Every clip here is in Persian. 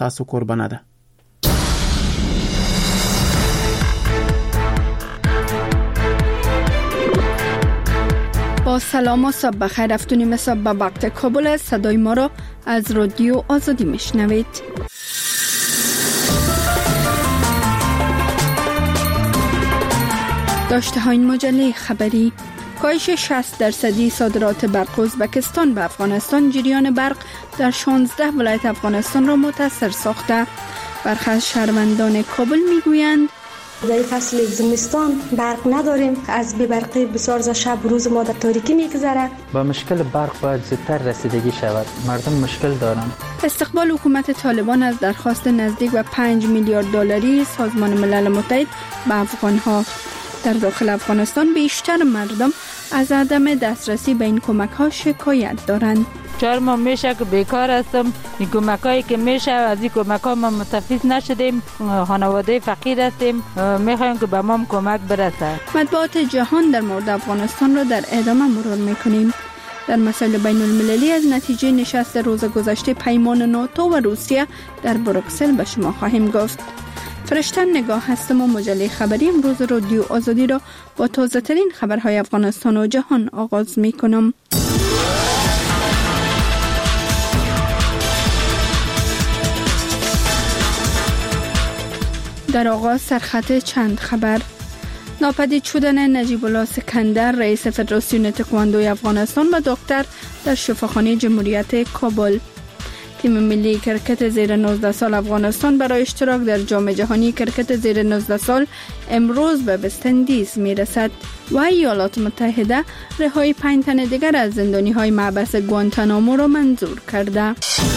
تاسو قربانه ده. با سلام و صبح بخیر. افتونیم صبح به وقت کابل است. صدای ما را از رادیو آزادی میشنوید. داشته های این مجله خبری: کاهش 60% صادرات برق ازبکستان به افغانستان جریان برق در 16 ولایت افغانستان را متاثر ساخته. برخی از شهروندان کابل میگویند در فصل زمستان برق نداریم، از بی‌برقی بسیار شب روز ما در تاریکی میگذره. با مشکل برق باید زودتر رسیدگی شود، مردم مشکل دارند. استقبال حکومت طالبان از درخواست نزدیک به 5 میلیارد دلاری سازمان ملل متحد به افغانها. در داخل افغانستان بیشتر مردم از عدم دسترسی به این کمک‌ها شکایت دارند. 4 ماه میشه که بیکار هستم. این کمکایی که میشه از این کمک‌ها ما متفیض نشدیم، خانواده فقیر هستیم، میخوایم که به ما کمک برسه. مطبوعات جهان در مورد افغانستان را در ادامه مرور میکنیم. در مسائل بین المللی از نتیجه نشست روز گذشته پیمان ناتو و روسیه در بروکسل به شما خواهیم گفت. فرشته نگاه هستم و مجله خبری امروز رادیو آزادی را با تازه ترین خبرهای افغانستان و جهان آغاز می کنم. در آغاز سرخط چند خبر: ناپدید شدن نجیب الله سکندر رئیس فدراسیون تکواندوی افغانستان و دکتر در شفاخانه جمهوریت کابل. تیم ملی کرکت زیر 19 سال افغانستان برای اشتراک در جام جهانی کرکت زیر 19 سال امروز به وست‌اندیز میرسد و ایالات متحده رهایی 5 تن دیگر از زندانی‌های محبس گوانتانامو را منظور کرده.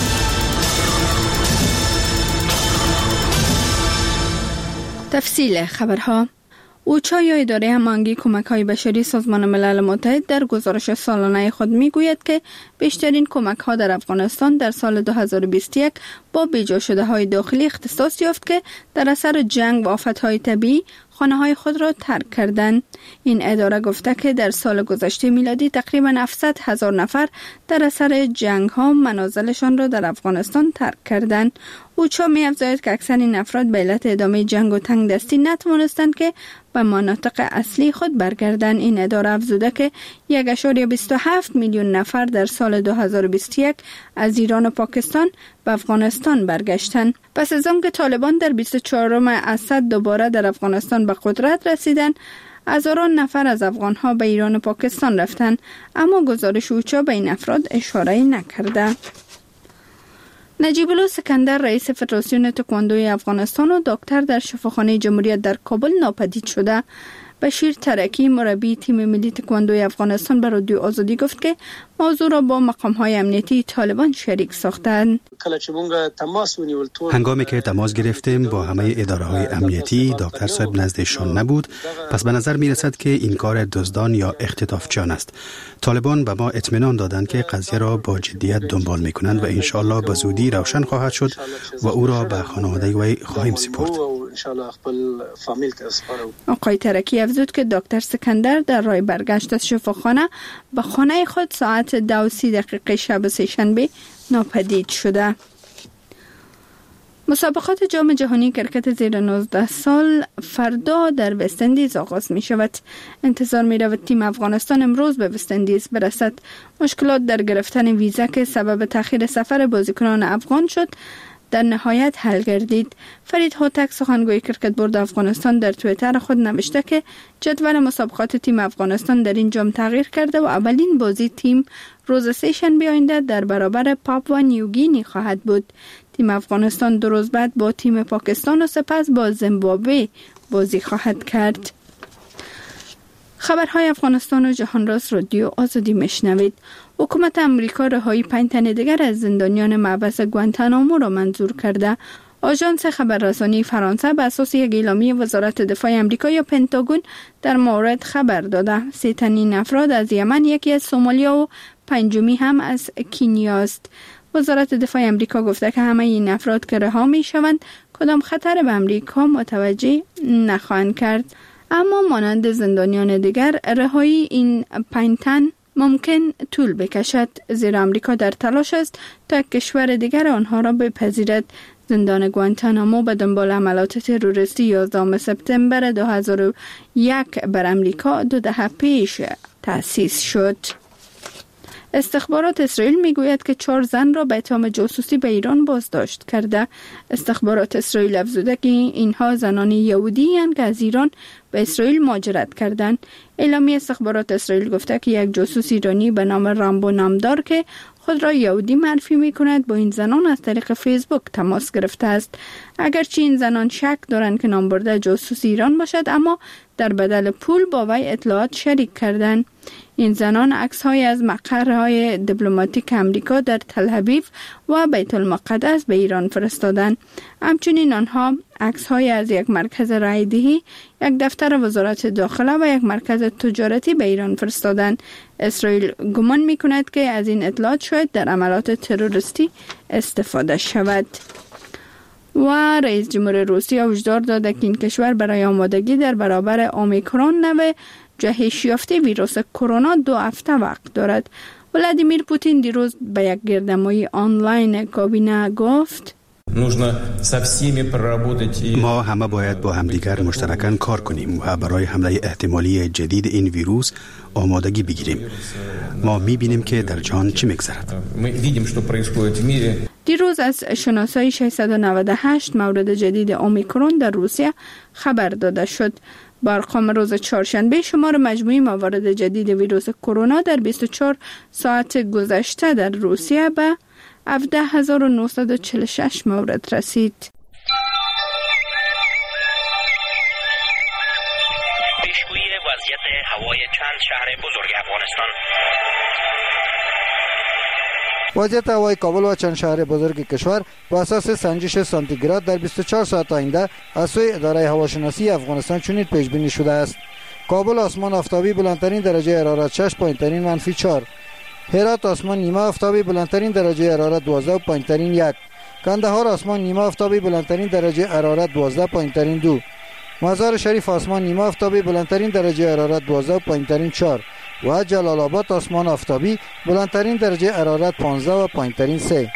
تفصیل خبرها: اوچا یا اداره هماهنگی کمک‌های بشری سازمان ملل متحد در گزارش سالانه خود میگوید که بیشترین کمک‌ها در افغانستان در سال 2021 با بیجا شده‌های داخلی اختصاص یافت که در اثر جنگ و آفت‌های طبیعی خانه‌های خود را ترک کردند. این اداره گفته که در سال گذشته میلادی تقریباً 700,000 نفر در اثر جنگ‌ها منازلشان را در افغانستان ترک کردند. اوچا می‌افزاید که اکثر این افراد به علت ادامه جنگ و تنگ دستی نتوانستند که به مناطق اصلی خود برگردند. این اداره افزوده که 1.27 میلیون نفر در سال 2021 از ایران و پاکستان به افغانستان برگشتند. پس از آنکه طالبان در 24 اسد دوباره در افغانستان به قدرت رسیدند، هزاران نفر از افغانها به ایران و پاکستان رفتند، اما گزارش اوچا به این افراد اشاره نکرده. نجیب الله سکندر رئیس فدراسیون تکواندوی افغانستان و دکتر در شفاخانه جمهوریت در کابل ناپدید شده. بشیر ترکی مربی تیم ملی تکواندوی افغانستان به رادیو آزادی گفت که موضوع را با مقام‌های امنیتی طالبان شریک ساختند. هنگامی که تماس گرفتیم با همه اداره‌های امنیتی، دکتر صاحب نزدشان نبود، پس به نظر می‌رسد که این کار دزدان یا اختطافچیان است. طالبان به ما اطمینان دادند که قضیه را با جدیت دنبال می‌کنند و انشالله به زودی روشن خواهد شد و او را به خانواده وی خواهیم سپرد. آقای ترکی افزود که دکتر سکندر در راه برگشت از شفاخانه به خانه خود ساعت 2:30 شب سه‌شنبه ناپدید شده. مسابقات جام جهانی کرکت زیر 19 سال فردا در وست‌اندیز آغاز می شود. انتظار می رود تیم افغانستان امروز به وست‌اندیز برسد. مشکلات در گرفتن ویزا که سبب تأخیر سفر بازیکنان افغان شد در نهایت حل گردید. فرید هوتک سخنگوی کرکت بورد افغانستان در توییتر خود نوشته که جدول مسابقات تیم افغانستان در این جام تغییر کرده و اولین بازی تیم روز سه‌شنبه آینده در برابر پاپوا نیوگینی خواهد بود. تیم افغانستان 2 روز بعد با تیم پاکستان و سپس با زیمبابوه بازی خواهد کرد. خبرهای افغانستان و جهان راست رادیو آزادی میشنوید. حکومت امریکا رهایی 5 تن دیگر از زندانیان محبس گوانتانامو را منظور کرده. آژانس خبررسانی فرانسه بر اساس یک اعلامیه وزارت دفاع امریکا یا پنتاگون در مورد خبر داده. 3 تن این افراد از یمن، یکی از سومالیا و 5می هم از کنیا است. وزارت دفاع امریکا گفته که همه این افراد که رها می شوند کدام خطر به امریکا متوجه نخواهند کرد. اما مانند زندانیان دیگر رهایی این 5 تن ممکن طول بکشد، زیرا امریکا در تلاش است تا کشور دیگر آنها را بپذیرد. زندان گوانتانامو به دنبال عملات تروریستی 11 سپتامبر 2001 بر امریکا 2 دهه پیش تأسیس شد. استخبارات اسرائیل میگوید که 4 زن را به اتهام جاسوسی به ایران بازداشت کرده. استخبارات اسرائیل افزوده که اینها زنان یهودی هستند که از ایران به اسرائیل مهاجرت کردند. اعلامیه استخبارات اسرائیل گفته که یک جاسوس ایرانی به نام رامبو نامدار که خود را یهودی معرفی می کند با این زنان از طریق فیسبوک تماس گرفته است. اگرچه این زنان شک دارند که نامبرده جاسوس ایران باشد، اما در بدل پول با وی اطلاعات شریک کردند. این زنان عکس‌های از مقرهای دیپلماتیک امریکا در تل اویو و بیت المقدس به ایران فرستادند. همچنین آنها عکس‌های از یک مرکز رایدهی، یک دفتر وزارت داخله و یک مرکز تجارتی به ایران فرستادند. اسرائیل گمان می‌کند که از این اطلاعات شاید در عملات تروریستی استفاده شود. و رئیس جمهور روسیه هشدار داده که این کشور برای آمادگی در برابر اومیکرون نوع جهش یافته ویروس کرونا 2 هفته وقت دارد. ولادیمیر پوتین دیروز به یک گردهمایی آنلاین کابینه گفت: ما همه باید با همدیگر مشترکاً کار کنیم و برای حمله احتمالی جدید این ویروس آمادگی بگیریم. ما می‌بینیم که در جهان چه می‌گذرد. دیروز از شناسایی 698 مورد جدید اومیکرون در روسیه خبر داده شد. با ارقام روز چهارشنبه شمار مجموعی موارد جدید ویروس کرونا در 24 ساعت گذشته در روسیه به 17946 مورد رسید. پیشگویی وضعیت هوای چند شهر بزرگ افغانستان. وضعیت هوای کابل و چند شهر بزرگ کشور با اساس سنجش سانتیگراد در 24 ساعت آینده از سوی اداره هواشناسی افغانستان چنین پیش بینی شده است: کابل آسمان آفتابی بلندترین درجه حرارت 6، پایینترین -4. هرات آسمان نیمه آفتابی بلندترین درجه حرارت 12 و پایینترین 1. کندهار آسمان نیمه آفتابی بلندترین درجه حرارت 12، پایینترین 2. مزار شریف آسمان نیمه آفتابی بلندترین درجه حرارت 12 و پایینترین 4. و جلال آباد آسمان آفتابی بلندترین درجه حرارت 15 و پایینترین 3.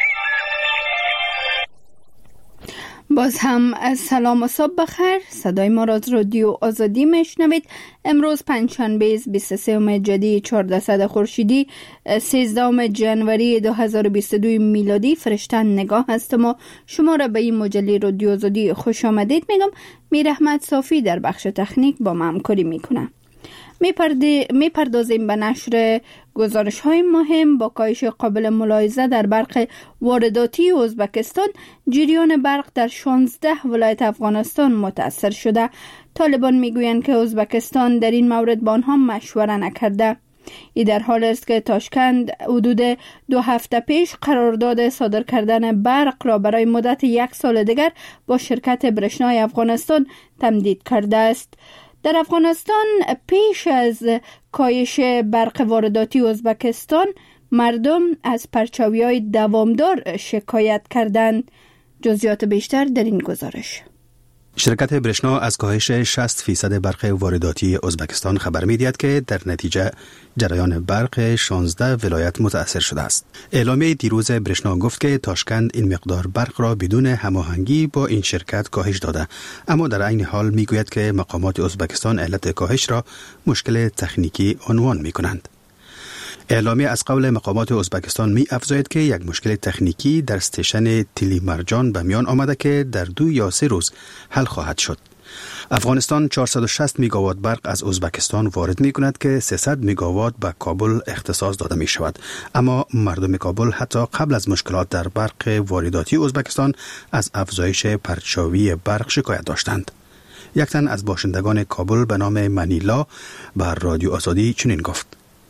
باز هم از سلام و صبح بخیر. صدای ما را از رادیو آزادی میشنوید. امروز پنجشنبه 23 جدی 1400 خورشیدی 13 جنوری 2022 میلادی. فرشتن نگاه هستم و شما را به این مجله رادیو آزادی خوش آمدید میگم. میر احمد صافی در بخش تکنیک با ما همکاری میکنه. میپردازیم به نشر گزارش های مهم. با کاهش قابل ملاحظه در برق وارداتی ازبکستان، جریان برق در 16 ولایت افغانستان متاثر شده. طالبان میگویند که ازبکستان در این مورد با آنها مشوره نکرده. این در حال است که تاشکند حدود 2 هفته پیش قرارداد صادر کردن برق را برای مدت 1 سال دیگر با شرکت برشنای افغانستان تمدید کرده است. در افغانستان پیش از کاهش برق وارداتی ازبکستان، مردم از پرچاوی‌های دوامدار شکایت کردند. جزئیات بیشتر در این گزارش. شرکت برشنا از کاهش 60% برق وارداتی ازبکستان خبر می‌دهد که در نتیجه جریان برق 16 ولایت متاثر شده است. اعلامیه دیروز برشنا گفت که تاشکند این مقدار برق را بدون هماهنگی با این شرکت کاهش داده، اما در عین حال میگوید که مقامات ازبکستان علت کاهش را مشکل تکنیکی عنوان می‌کنند. اعلامیه از قول مقامات ازبکستان می افزاید که یک مشکل تکنیکی در استیشن تیلی مرجان به میان آمده که در 2 یا 3 روز حل خواهد شد. افغانستان 460 میگاوات برق از ازبکستان وارد می کند که 300 میگاوات به کابل اختصاص داده می شود، اما مردم کابل حتی قبل از مشکلات در برق وارداتی ازبکستان از افزایش پرچاوی برق شکایت داشتند. یک تن از باشندگان کابل به نام منیلا بر رادیو آزادی چنین گفت: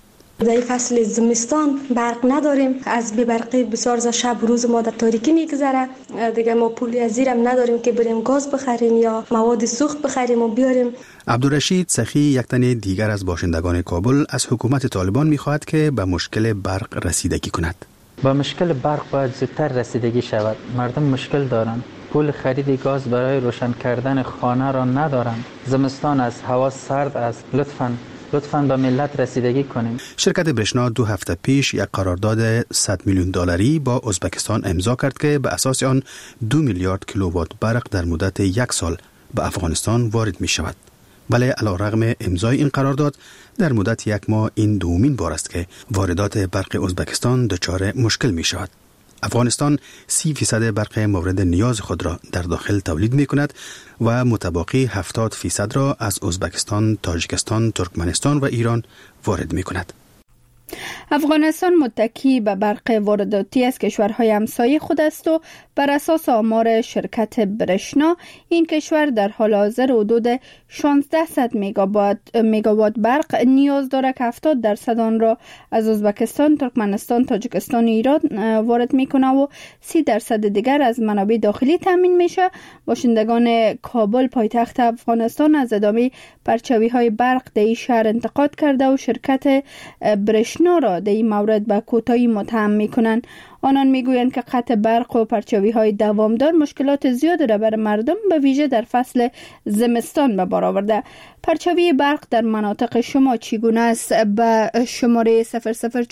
در فصل زمستان برق نداریم، از بی‌برقی بسیار ز شب روز ما در تاریکی میگذره. دیگه ما پولی از زیرم نداریم که بریم گاز بخریم یا مواد سوخت بخریم و بیاریم. عبدالرشید سخی یک تن دیگر از باشندگان کابل از حکومت طالبان میخواهد که به مشکل برق رسیدگی کند. با مشکل برق باید زودتر رسیدگی شود. مردم مشکل دارند. پول خرید گاز برای روشن کردن خانه را ندارند. زمستان است، هوا سرد است. لطفاً لطفاً به ملت رسیدگی کنیم. شرکت برشنا 2 هفته پیش یک قرارداد $100 میلیون با ازبکستان امضا کرد که به اساس آن 2 میلیارد کیلووات برق در مدت 1 سال به افغانستان وارد می شود. ولی علیرغم امضای این قرارداد در مدت 1 ماه این دومین بار است که واردات برق ازبکستان دچار مشکل می شود. افغانستان 30% برق مورد نیاز خود را در داخل تولید می کند و متبقی 70% را از ازبکستان، تاجیکستان، ترکمنستان و ایران وارد می کند. افغانستان متکی به برق وارداتی از کشورهای همسایه خود است و بر اساس آمار شرکت برشنا این کشور در حال حاضر حدود 1600 میگاوات برق نیاز دارد که 70% آن را از ازبکستان، ترکمنستان، تاجیکستان و ایران وارد میکنه و 30% دیگر از منابع داخلی تامین میشه. باشندگان کابل پایتخت افغانستان از ادامه پرچاوی های برق در این شهر انتقاد کرده و شرکت برشنا را در این مورد به کوتاهی متهم میکنند. آنان میگویند که قطع برق و پرچاوی های دوامدار مشکلات زیادی را بر مردم به ویژه در فصل زمستان به بار آورده. پرچاوی برق در مناطق شما چگونه است؟ به شماره 00420221124138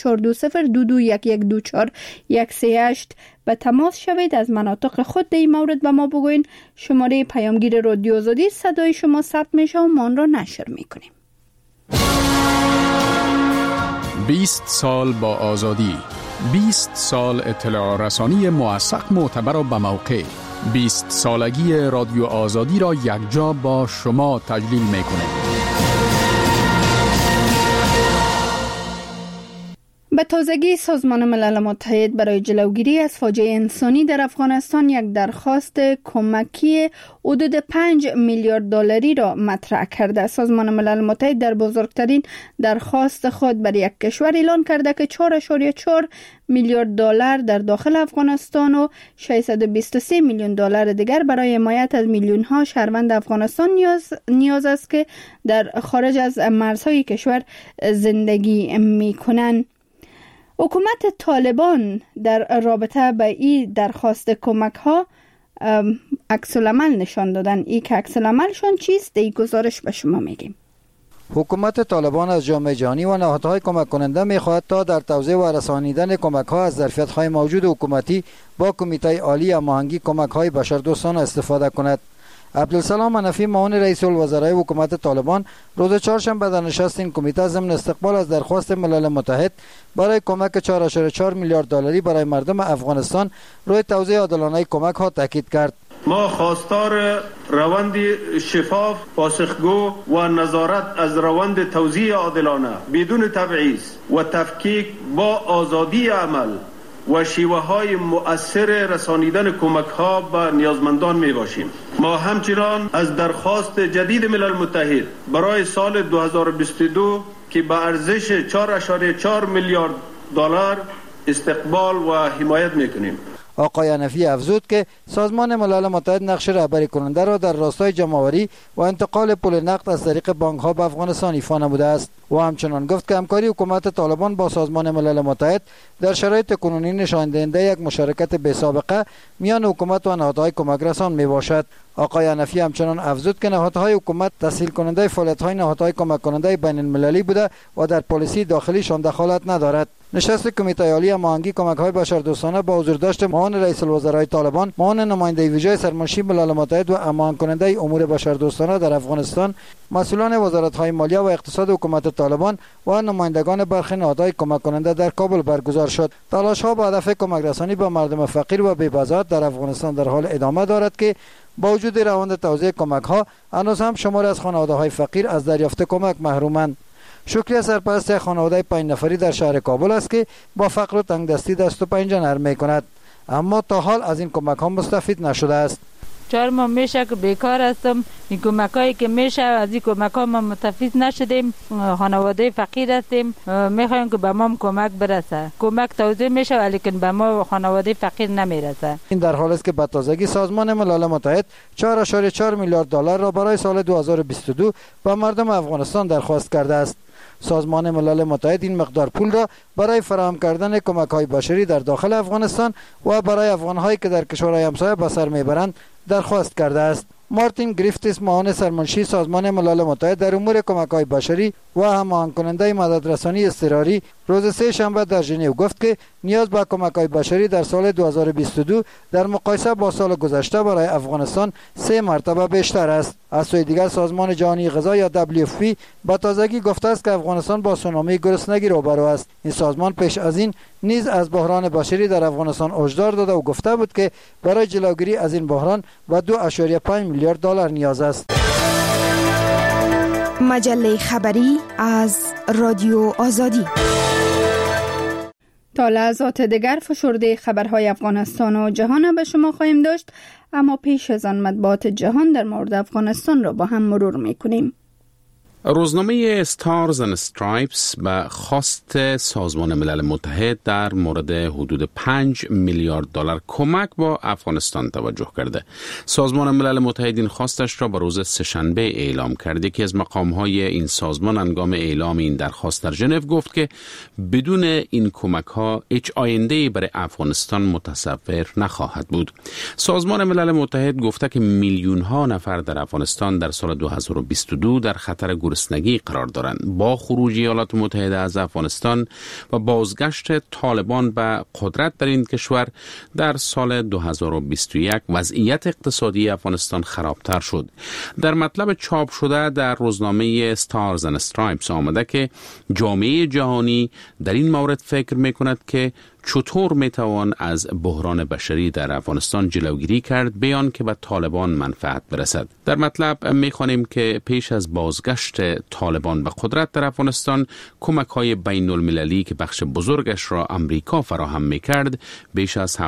به تماس شوید. از مناطق خود در این مورد به ما بگوین. شماره پیامگیر رادیو آزادی صدای شما ثبت میشه و ما آن را نشر میکنیم. 20 سال با آزادی، 20 سال اطلاع رسانی موثق، معتبر و به موقع. 20 سالگی رادیو آزادی را یکجا با شما تجلیل میکنه. به تازگی سازمان ملل متحد برای جلوگیری از فاجعه انسانی در افغانستان یک درخواست کمکی حدود 5 میلیارد دلاری را مطرح کرده. سازمان ملل متحد در بزرگترین درخواست خود برای یک کشور اعلان کرده که 4.4 میلیارد دلار در داخل افغانستان و 623 میلیون دلار دیگر برای حمایت از میلیون ها شهروند افغانستان نیاز است که در خارج از مرزهای کشور زندگی می‌کنند. حکومت طالبان در رابطه با این درخواست کمک ها عکس العمل نشان دادن. این که عکس العملشان چیست؟ این گزارش به شما میگیم. حکومت طالبان از جامعه جهانی و نهادهای کمک کننده میخواهد تا در توزیع و رسانیدن کمک ها از ظرفیت های موجود حکومتی با کمیته عالی هماهنگی کمک های بشردوستانه استفاده کند. عبدالسلام منفی معاون رئیس الوزرای حکومت طالبان روز چهارشنبه در نشست این کمیته ضمن استقبال از درخواست ملل متحد برای کمک 4.4 میلیارد دلاری برای مردم افغانستان روی توزیع عادلانه کمک ها تاکید کرد. ما خواستار روند شفاف، پاسخگو و نظارت از روند توزیع عادلانه بدون تبعیض و تفکیک با آزادی عمل و شیوه های مؤثر رسانیدن کمک ها به نیازمندان می باشیم. ما همچنان از درخواست جدید ملل متحد برای سال 2022 که به ارزش 4.4 میلیارد دلار استقبال و حمایت می کنیم. آقای حنفی افزود که سازمان ملل متحد نقش رهبری کننده را در راستای جمع‌آوری و انتقال پول نقد از طریق بانک‌ها به افغانستان ایفا نموده است و همچنان گفت که همکاری حکومت طالبان با سازمان ملل متحد در شرایط کنونی نشان دهنده یک مشارکت بی‌سابقه میان حکومت و نهادهای کمک رسان میباشد. آقای حنفی همچنان افزود که نهادهای حکومت تسهیل کننده فعالیت‌های نهادهای کمک کننده بین المللی بوده و در پالیسی داخلیشان دخالت ندارد. نشست کمیته عالی هماهنگی کمک‌های بشردوستانه با حضورداشت معاون رئیس الوزرای طالبان، معاون نماینده ویژه سرمنشی ملل متحد و هماهنگ کننده امور بشردوستانه در افغانستان، مسئولان وزارت‌های مالیه و اقتصاد حکومت طالبان و نمایندگان برخی نهادهای کمک کننده در کابل برگزار شد. تلاش‌ها با هدف کمک رسانی به مردم فقیر و بی‌بضاعت در افغانستان در حال ادامه دارد که با وجود روند توزیع کمک‌ها هنوز هم شماری از خانواده‌های فقیر از دریافت کمک محرومند. شکریه سرپرست خانواده 5 نفری در شهر کابل است که با فقر و تنگدستی دست و پنجه نرم می‌کند، اما تا حال از این کمک‌ها مستفید نشده است. 4 ماه میشه که بیکار هستم. این کمکایی که میشه از این کمک‌ها ما مستفید نشدیم. خانواده فقیر هستیم. میخوایم که به ما کمک برسه. کمک توزیع میشه ولی به ما خانواده فقیر نمیرسه. این در حالی است که به تازگی سازمان ملل متحد 4.4 میلیارد دلار را برای سال 2022 به مردم افغانستان درخواست کرده است. سازمان ملل متحد این مقدار پول را برای فراهم کردن کمک‌های بشری در داخل افغانستان و برای افغان‌هایی که در کشورهای همسایه به سر میبرند درخواست کرده است. مارتین گریفتیس معاون سرمنشی سازمان ملل متحد در امور کمک‌های بشری و هماهنگ کننده مددرسانی اضطراری روز سه شنبه در ژنو گفت که نیاز به کمک‌های بشری در سال 2022 در مقایسه با سال گذشته برای افغانستان 3 مرتبه بیشتر است. از سوی دیگر سازمان جهانی غذا یا WFP با تازگی گفته است که افغانستان با سونامی گرسنگی روبرو است. این سازمان پیش از این نیز از بحران بشری در افغانستان هشدار داده و گفته بود که برای جلوگیری از این بحران به 2.5 میلیارد دلار نیاز است. مجله خبری از رادیو آزادی. تا لحظات دیگر فشرده خبرهای افغانستان و جهان به شما خواهیم داشت، اما پیش از آن مطبوعات جهان در مورد افغانستان را با هم مرور می‌کنیم. روزنامه استارز اند استرایپس به خواست سازمان ملل متحد در مورد حدود 5 میلیارد دلار کمک با افغانستان توجه کرده. سازمان ملل متحد این خواستش را به روز سه‌شنبه اعلام کرده که از مقام‌های این سازمان هنگام اعلام این درخواست در ژنو گفت که بدون این کمک‌ها هیچ آینده‌ای برای افغانستان متصور نخواهد بود. سازمان ملل متحد گفته که میلیون‌ها نفر در افغانستان در سال 2022 در خطر گرسنگی قرار دارند. با خروج ایالات متحده از افغانستان و بازگشت طالبان به قدرت در این کشور در سال 2021 وضعیت اقتصادی افغانستان خرابتر شد. در مطلب چاپ شده در روزنامه استارز اند استرایپس آمده که جامعه جهانی در این مورد فکر می‌کند که چطور میتوان از بحران بشری در افغانستان جلوگیری کرد بیان که به طالبان منفعت برسد. در مطلب میخوانیم که پیش از بازگشت طالبان به قدرت در افغانستان کمک‌های بین المللی که بخش بزرگش را امریکا فراهم میکرد بیش از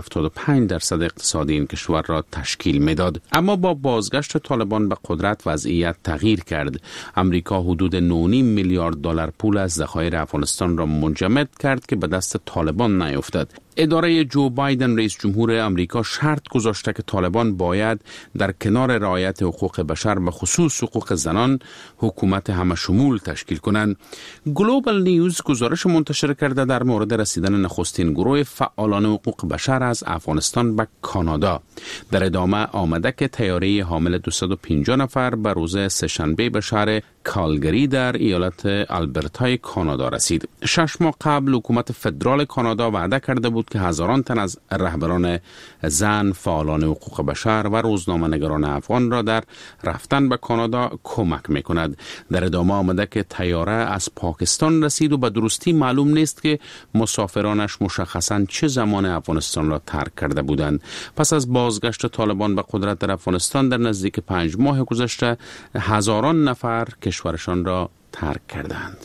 75% اقتصاد این کشور را تشکیل میداد. اما با بازگشت طالبان به قدرت وضعیت تغییر کرد. امریکا حدود 9.5 میلیارد دلار پول از ذخایر افغانستان را منجمد کرد که به دست طالبان نیفتاد. اداره جو بایدن رئیس جمهور امریکا شرط گذاشته که طالبان باید در کنار رعایت حقوق بشر به خصوص حقوق زنان حکومت همه شمول تشکیل کنند. گلوبال نیوز گزارش منتشر کرده در مورد رسیدن نخستین گروه فعالان حقوق بشر از افغانستان به کانادا. در ادامه آمده که طیاره حامل 250 نفر به روز سه‌شنبه به شهر کالگری در ایالت آلبرتای کانادا رسید. 6 ماه قبل حکومت فدرال کانادا وعده کرده بود که هزاران تن از رهبران زن، فعالان حقوق بشر و روزنامه‌نگاران افغان را در رفتن به کانادا کمک می‌کند. در ادامه آمده که طیاره از پاکستان رسید و به درستی معلوم نیست که مسافرانش مشخصاً چه زمان افغانستان را ترک کرده بودند. پس از بازگشت طالبان به قدرت در افغانستان در نزدیک 5 ماه گذشته هزاران نفر کشورشان را ترک کردند.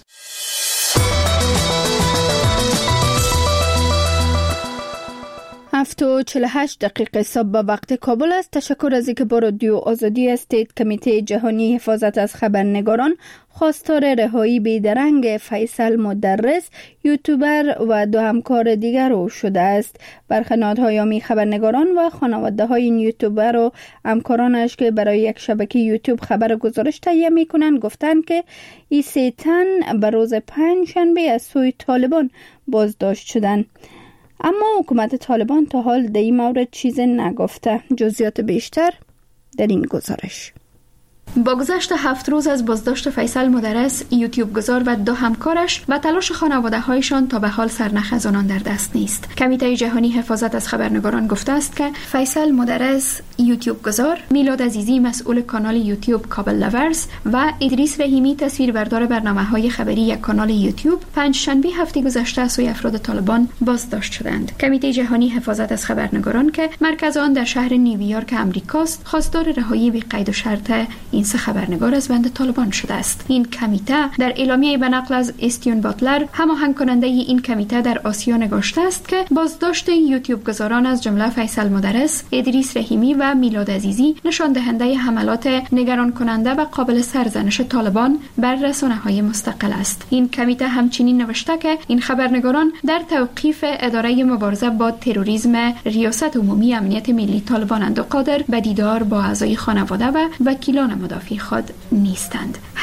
7:48 صبح به وقت کابل است. تشکر از اینکه با رادیو آزادی هستید. کمیته جهانی حفاظت از خبرنگاران خواستار رهایی بیدرنگ فیصل مدرس، یوتیوبر و 2 همکار دیگر او شده است. برخی نهادهای خبرنگاران و خانواده های این یوتیوبر و همکارانش که برای یک شبکه یوتیوب خبر گزارش تهیه میکنند گفتند که این 3 تن به روز 5 شنبه از سوی طالبان بازداشت شدند. اما حکومت طالبان تا حال در این مورد چیزی نگفته. جزئیات بیشتر در این گزارش. با گذشت 7 روز از بازداشت فیصل مدرس، یوتیوب گذار و 2 همکارش و تلاش خانواده‌هایشان تا به حال سرنخ از آنان در دست نیست. کمیته جهانی حفاظت از خبرنگاران گفته است که فیصل مدرس، یوتیوب گذار، میلاد عزیزی مسئول کانال یوتیوب کابل لورز و ادریس رحیمی تصویربردار برنامه‌های خبری یک کانال یوتیوب 5 شنبه هفته گذشته از سوی افراد طالبان بازداشت شدند. کمیته جهانی حفاظت از خبرنگاران که مرکز آن در شهر نیویورک آمریکاست، خواستار رهایی بی قید و شرط این 3 خبرنگار از بند طالبان شده است. این کمیته در اعلامیه به نقل از استیون باتلر، هماهنگ کننده این کمیته در آسیا، نگاشته است که بازداشت یوتیوب گذاران از جمله فیصل مدرس، ادریس رحیمی و میلاد عزیزی نشان دهنده حملات نگران کننده و قابل سرزنش طالبان بر رسانه‌های مستقل است. این کمیته همچنین نوشته که این خبرنگاران در توقیف اداره مبارزه با تروریسم ریاست عمومی امنیت ملی طالبانند و قادر به دیدار با اعضای خانواده و وکیلان مدافع خود نیستند.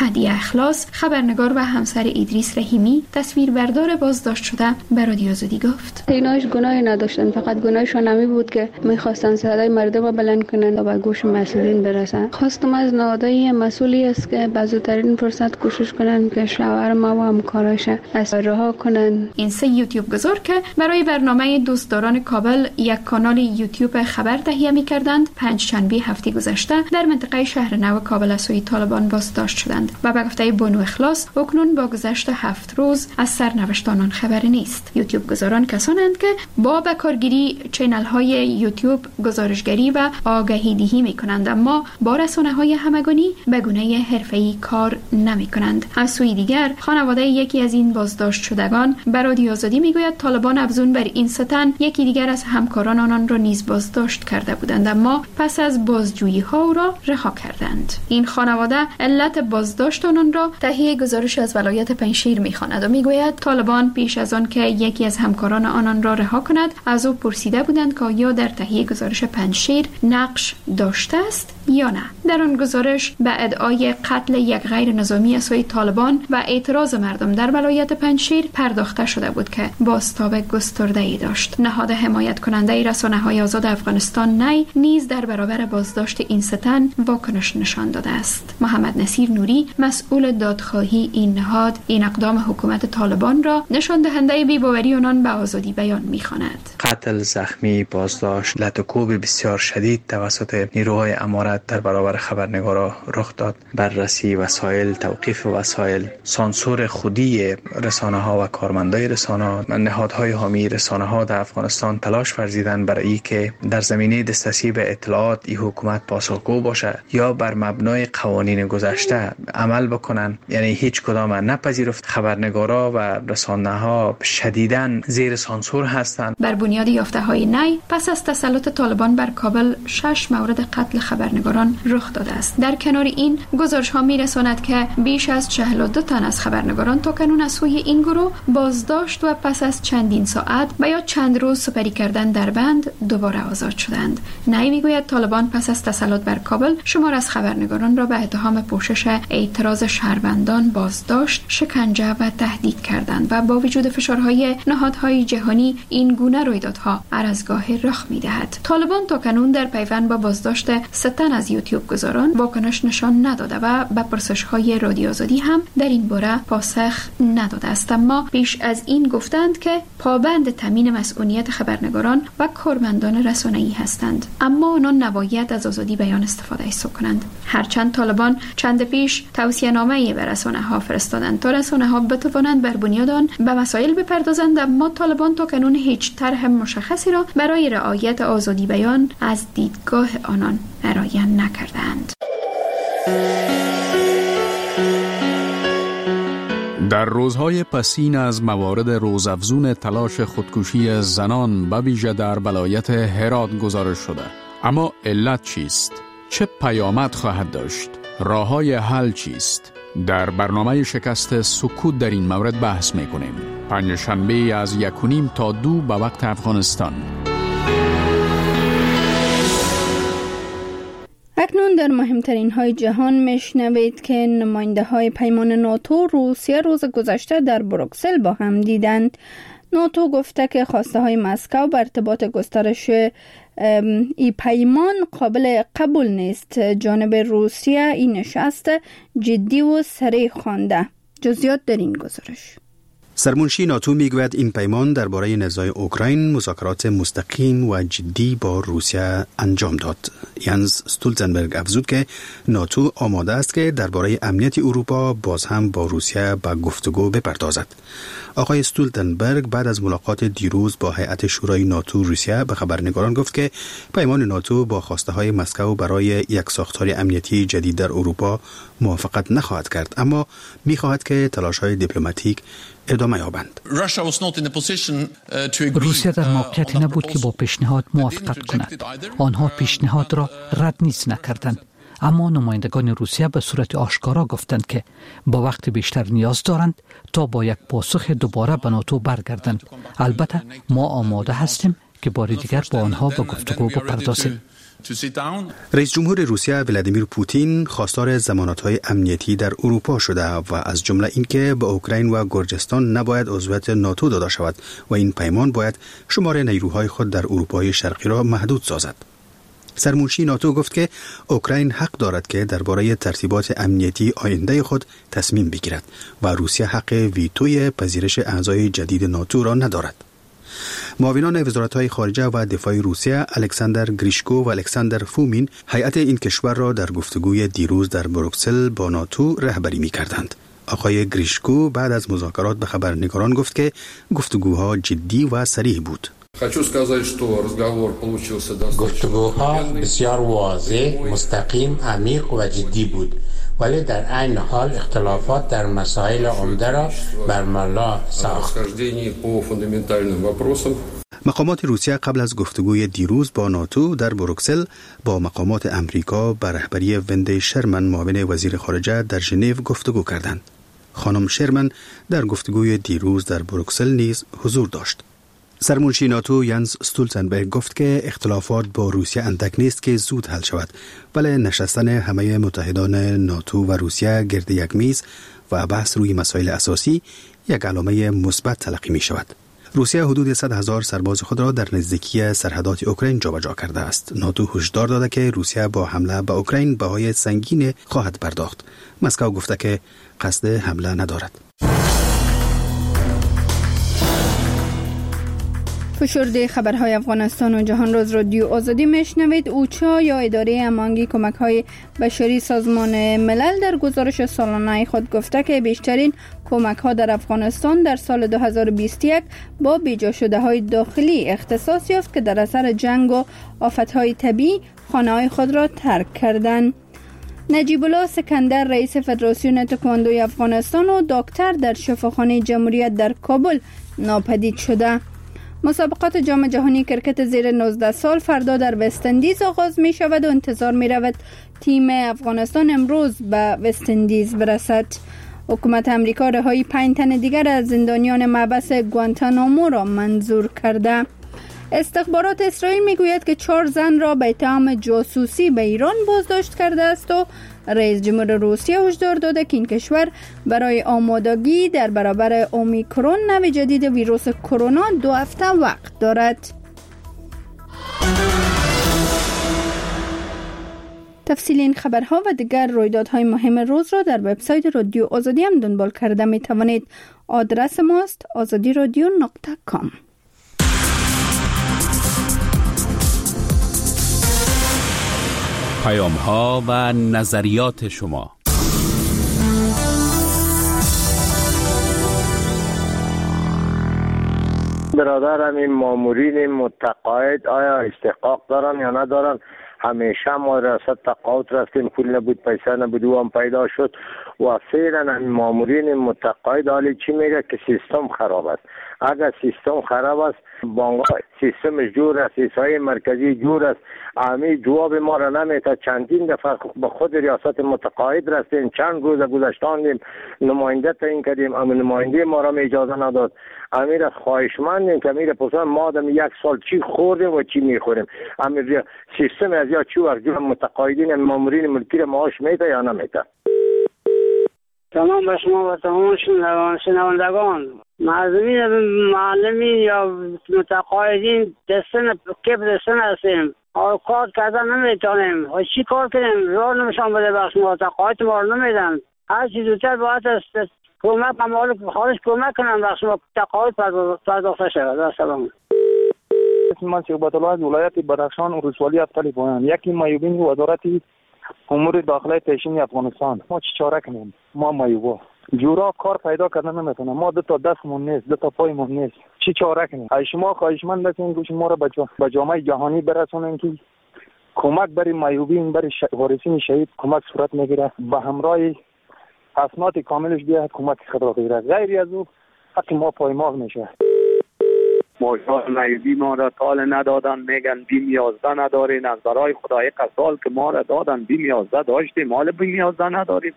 هدیه اخلاص، خبرنگار و همسر ادریس رحیمی، تصویربردار بازداشت شده به رادیو آزادی گفت: ایناش گناهی نداشتن، فقط گناهشون همین بود که می‌خواستن صدای مردم رو بلند کنن و به گوش مسئولین برسن. خواستم از نهادهای مسئولی است که به زودترین فرصت کوشش کنن که شوهر ما و همکاراش از رها کنن. این سه یوتیوب گذار که برای برنامه دوستداران کابل یک کانال یوتیوب خبر تهیه می‌کردند، پنجشنبه هفته گذشته در منطقه شهر نو کابل از سوی طالبان بازداشت شدند و به گفته بانو اخلاص اکنون با گذشت 7 روز از سرنوشت آنان خبری نیست. یوتیوب گذاران کسانند که با به کارگیری چینل های یوتیوب گزارشگری و آگهی دهی می‌کنند، اما با رسانه‌های همگانی به گونه حرفه‌ای کار نمی‌کنند. از سوی دیگر خانواده یکی از این بازداشت شدگان به رادیو آزادی میگوید طالبان افزون بر این ستن یکی دیگر از همکاران آنان را نیز بازداشت کرده بودند، اما پس از بازجویی‌ها او را رها کردند. این خانواده علت بازداشت آنان را تهیه گزارش از ولایت پنجشیر می‌خواند و میگوید طالبان پیش از آن که یکی از همکاران آنان را رها کند از او پرسیده بودند که آیا در تهیه گزارش پنجشیر نقش داشته است یا نه. در آن گزارش به ادعای قتل یک غیر نظامی از سوی طالبان و اعتراض مردم در ولایت پنجشیر پرداخته شده بود که بازتاب گسترده‌ای داشت. نهاد حمایت کننده رسانه‌های آزاد افغانستان نی نیز در برابر بازداشت این ستن واکنش نشان داده است. محمد نصیر نوری مسئول دادخواهی این نهاد این اقدام حکومت طالبان را نشان دهنده بی‌باوری آنان به آزادی بیان می‌خواند. قتل، زخمی، بازداشت، لطوکوب بسیار شدید توسط نیروهای امارت در برابر خبرنگارا رخ داد. بررسی وسایل، توقیف وسایل، سانسور خودی رسانه‌ها و کارمندای رسانه‌ها، نهادهای حامی رسانه‌ها در افغانستان تلاش ورزیدند برای که در زمینه دسترسی به اطلاعات این حکومت پاسخگو باشه یا بر مبنای قوانین گذشته عمل بکنن. یعنی هیچ کدام نپذیرفت. خبرنگارا و رسانه‌ها شدیداً زیر سانسور هستند. بر بنیاد یافته‌های نی پس از تسلط طالبان بر کابل 6 مورد قتل خبرنگاران رخ داده است. در کنار این گزارش‌ها می‌رساند که بیش از 42 تن از خبرنگاران تاکنون از سوی این گروه بازداشت و پس از چندین ساعت و یا چند روز سپری کردن در بند دوباره آزاد شدند. نی میگوید طالبان پس از تسلط بر کابل شمار از خبرنگاران را به اتهام پوشش اعتراض شهروندان بازداشت، شکنجه و تهدید کردند و با وجود فشارهای نهادهای جهانی این گونه رویدادها هر از گاهی رخ می‌دهد. طالبان تاکنون در پیوند با بازداشت 3 تن از یوتیوب گذاران واکنش نشان نداده و به پرسش‌های رادیو آزادی هم در این باره پاسخ نداده است، اما پیش از این گفتند که پابند تامین مسئولیت خبرنگاران و کارمندان رسانه‌ای هستند، اما آنان نباید از آزادی بیان استفاده کنند. هرچند طالبان چند پیش توصیه‌نامه‌ای به رسانه‌ها فرستادند تا رسانه‌ها بتوانند بر بنیاد آن به مسائل بپردازند، اما طالبان تاکنون هیچ طرح مشخصی را برای رعایت آزادی بیان از دیدگاه آنان ارائه نکردند. در روزهای پسین از موارد روزافزون تلاش خودکشی زنان به ویژه در ولایت هرات گزارش شده. اما علت چیست؟ چه پیامد خواهد داشت؟ راه‌های حل چیست؟ در برنامه شکست سکوت در این مورد بحث می‌کنیم. پنجشنبه از 1:30 تا 2 به وقت افغانستان. اکنون در مهمترین های جهان میشنوید که نماینده های پیمان ناتو روسیه روز گذشته در بروکسل با هم دیدند. ناتو گفته که خواسته های مسکو بر ارتباط گسترش ای پیمان قابل قبول نیست. جانب روسیه این نشست جدی و صریح خوانده. جزئیات در این گزارش. سرمنشی ناتو میگوید این پیمان درباره نزاع اوکراین مذاکرات مستقیم و جدی با روسیه انجام داد. یانس استولتنبرگ افزود که ناتو آماده است که درباره امنیت اروپا باز هم با روسیه به گفتگو بپردازد. آقای استولتنبرگ بعد از ملاقات دیروز با هیئت شورای ناتو روسیه به خبرنگاران گفت که پیمان ناتو با خواسته های مسکو برای یک ساختار امنیتی جدید در اروپا موافقت نخواهد کرد، اما می‌خواهد که تلاش‌های دیپلماتیک ادامه یابند. روسیه در موقعیتی نبود که با پیشنهاد موافقت کند. آنها پیشنهاد را رد نیز نکردند، اما نمایندگان روسیه به صورت آشکارا گفتند که با وقت بیشتر نیاز دارند تا با یک پاسخ دوباره به ناتو برگردند. البته ما آماده هستیم که بار دیگر با آنها به گفتگو بپردازیم. رئیس جمهور روسیه ولادیمیر پوتین خواستار ضمانت‌های امنیتی در اروپا شده و از جمله اینکه به اوکراین و گرجستان نباید عضویت ناتو داده شود و این پیمان باید شمار نیروهای خود در اروپای شرقی را محدود سازد. سرمنشی ناتو گفت که اوکراین حق دارد که درباره ترتیبات امنیتی آینده خود تصمیم بگیرد و روسیه حق ویتوی پذیرش اعضای جدید ناتو را ندارد. معاونان وزارت‌های خارجه و دفاع روسیه الکساندر گریشکو و الکساندر فومین هیئت این کشور را در گفتگوی دیروز در بروکسل با ناتو رهبری می‌کردند. آقای گریشکو بعد از مذاکرات به خبرنگاران گفت که گفتگوها جدی و صریح بود. گفتگوها بسیار واضح، مستقیم، عمیق و جدی بود، ولی در عین حال اختلافات در مسائل عمده را برملا ساخت. مقامات روسیه قبل از گفتگوی دیروز با ناتو در بروکسل با مقامات امریکا به رهبری وندی شرمن معاون وزیر خارجه در ژنو گفتگو کردند. خانم شرمن در گفتگوی دیروز در بروکسل نیز حضور داشت. سرمنشی ناتو ینز استولتنبرگ گفت که اختلافات با روسیه اندک نیست که زود حل شود، ولی نشستن همه متحدان ناتو و روسیه گرد یک میز و بحث روی مسائل اساسی یک علامه مثبت تلقی می شود. روسیه حدود 100,000 سرباز خود را در نزدیکی سرحدات اوکراین جابجا کرده است. ناتو هشدار داده که روسیه با حمله به اوکراین بهای سنگین خواهد پرداخت. مسکو گفته که قصد حمله ندارد. فشرده خبرهای افغانستان و جهان روز رادیو آزادی میشنوید. اوچا یا اداره امانگی کمک‌های بشری سازمان ملل در گزارش سالانه خود گفته که بیشترین کمک‌ها در افغانستان در سال 2021 با بیجا شده‌های داخلی اختصاص یافت که در اثر جنگ و آفت‌های طبیعی خانه‌های خود را ترک کردند. نجیب الله سکندر رئیس فدراسیون تکواندوی افغانستان و دکتر در شفاخانه جمهوریت در کابل ناپدید شده. مسابقات جام جهانی کرکت زیر 19 سال فردا در وست اندیز آغاز می شود و انتظار می رود تیم افغانستان امروز به وست اندیز برسد. حکومت امریکا رهایی 5 تن دیگر از زندانیان محبس گوانتانامو را منظور کرده. استخبارات اسرائیل می گوید که 4 زن را به اتهام جاسوسی به ایران بازداشت کرده است و رئیس جمهور روسیه هشدار داده که این کشور برای آمادگی در برابر اومیکرون نوع جدید ویروس کرونا 2 هفته وقت دارد. تفصیل این خبرها و دیگر رویدادهای مهم روز را در وبسایت رادیو آزادی هم دنبال کرده می توانید. آدرس ماست azadiradio.com. پیام‌ها و نظریات شما. برادرم این مامورین متقاعد آیا استحقاق دارن یا ندارن؟ همیشه ما ریاست تقاعد رفتیم، پول نبود، پیسه نبود، او هم پیدا شد و فعلا این مامورین متقاعد حالی چی میگه که سیستم خراب است. اگر سیستم خراب است، بانک‌ها سیستمش جور است، سیستم مرکزی جور است، امی جواب ما را نمیده. چندین دفعه به خود ریاست متقاعد رفتیم، چند روز گذشتاندیم، نماینده تعیین کردیم، اما نماینده ما را اجازه نداد. امیر خواهشمندیم که امیر پسر ما آدم 1 سال چی خوردیم و چی میخوریم. امیر سیستم از یا چی وقت جور متقاعدین مامورین ملکی را معاش میده یا نمیده. تمام به شما و تمام شنوندگان، معلمین معلمین یا متقاعدین دستن هستیم، کار کردن نمیتونیم و چی کار کنیم؟ راه نمیشان بده بخش متقاعد ما رو نمیدن. هر چیز زودتر باید است کمک اموال خارج کمک کنن بخش متقاعد پرداخته شود. سلام. من صحبت الله از ولایت بدخشان و ولسوالی افتالی پایان. یکی مایوبین وزارت امور داخلی پیشین افغانستان. ما چی چاره کنیم؟ ما مایوبا جورا کار پیدا کردن نمیتونم. ما 2 تا دستمون نیست، 2 تا پایمون نیست. چی چاره کنیم؟ شما خواهشمند هستین گوش ما را به جامعه جهانی برسونین که کمک برای مایوبین، برای وارثین شهید کمک صورت میگیره، به همراه اسناد کاملش بیاد کمک خود را بگیره. غیر از او حق ما پایمال میشه. ماشاءالله مایوبی ما را تال ندادن، میگن بیم 11 ندارین. از برای خدای قسال که ما را دادن بیم 11 داشتیم، مال بیم 11 نداریم.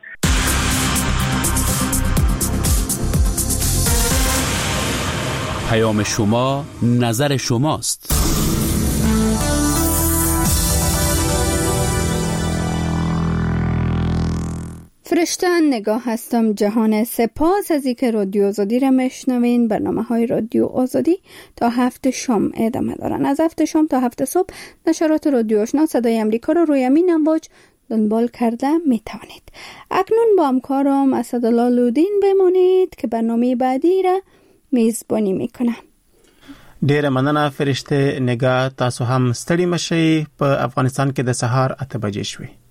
پیام شما نظر شماست. فرشته نگاه هستم جهان. سپاس از اینکه رادیو آزادی را میشنوین. برنامه‌های رادیو آزادی تا 7 شام ادامه دارن. از 7 شام تا 7 صبح نشرات رادیو آشنا صدای امریکا را روی امین امواج دنبال کرده می توانید. اکنون با همکارم اسدالله لودین بمانید که برنامه بعدی را میزبانی میکنه. ډیره مننه فرشته نگاه. تاسو هم ستړي مشئ. په افغانستان کې د سهار 8 بجې شوې.